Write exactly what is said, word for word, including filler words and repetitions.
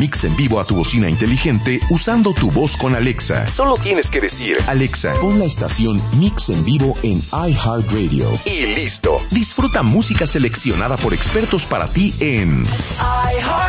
Mix en Vivo a tu bocina inteligente usando tu voz con Alexa. Solo tienes que decir: Alexa, pon la estación Mix en Vivo en iHeartRadio. Y listo. Disfruta música seleccionada por expertos para ti en iHeartRadio.